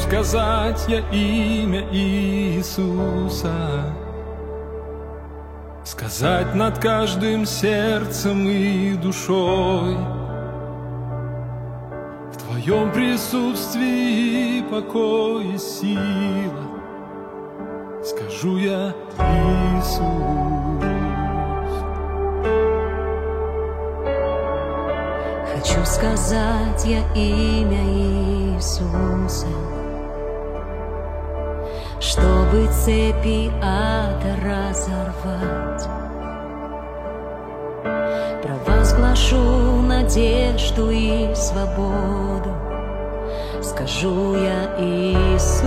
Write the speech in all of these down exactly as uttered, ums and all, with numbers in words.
сказать я имя Иисуса, сказать над каждым сердцем и душой. В Твоем присутствии покой и сила, скажу я Иисус. Хочу сказать я имя Иисуса, чтобы цепи ада разорвать. Провозглашу надежду и свободу, скажу я Иисус.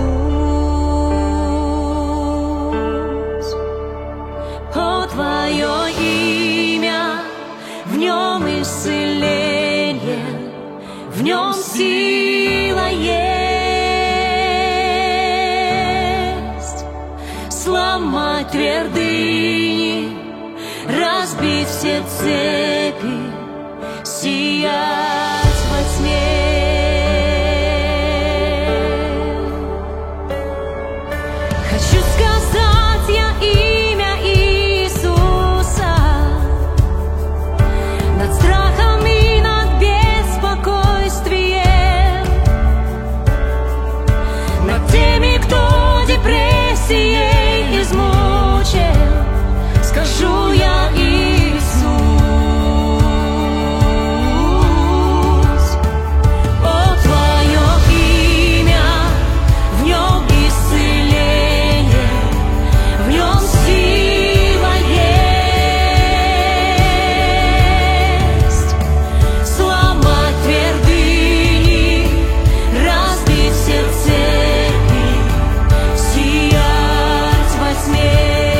О, Твое имя, в нем исцеление, в нем сила есть. Сломать твердыни, разбить все цепи, сиять во тьме. Хочу сказать я имя Иисуса над страхом и над беспокойствием, над теми, кто депрессией измучен, скажу я Иисус. О, Твое имя, в нем исцеление, в нем сила есть. Сломать твердыни, разбить все цепи, сиять во тьме.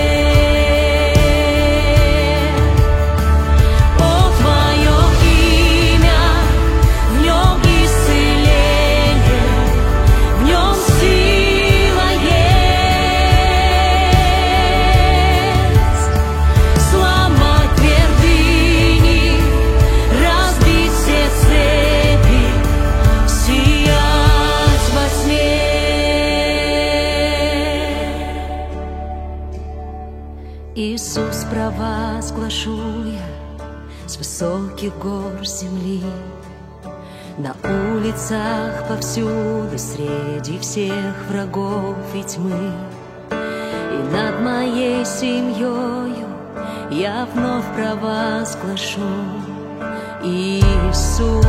Иисус, провозглашу я с высоких гор земли, на улицах повсюду, среди всех врагов и тьмы. И над моей семьёю я вновь провозглашу Иисус.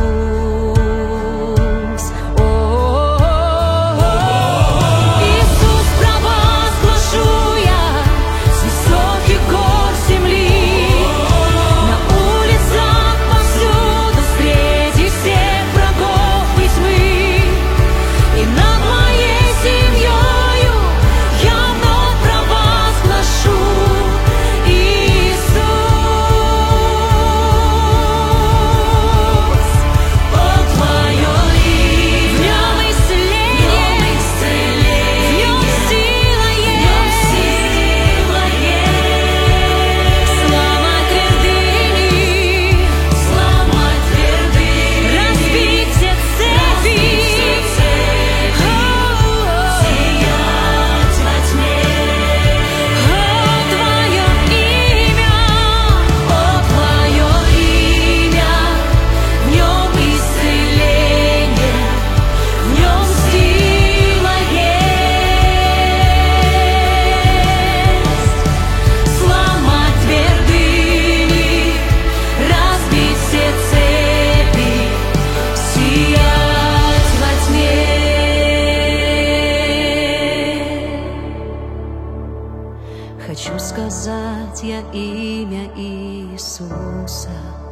Хочу сказать я имя Иисуса,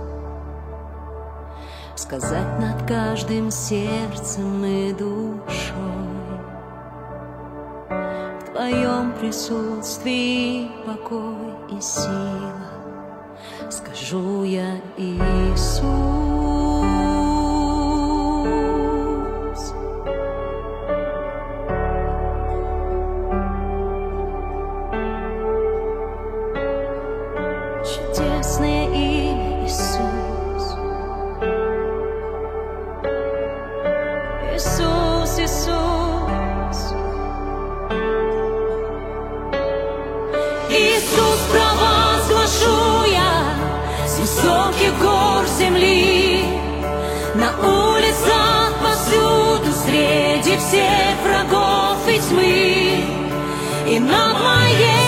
сказать над каждым сердцем и душой. В Твоем присутствии покой и сила, скажу я Иисус. Чудесное имя Иисус, Иисус, Иисус. высоких гор земли, на улицах повсюду, среди всех врагов и тьмы, и над моей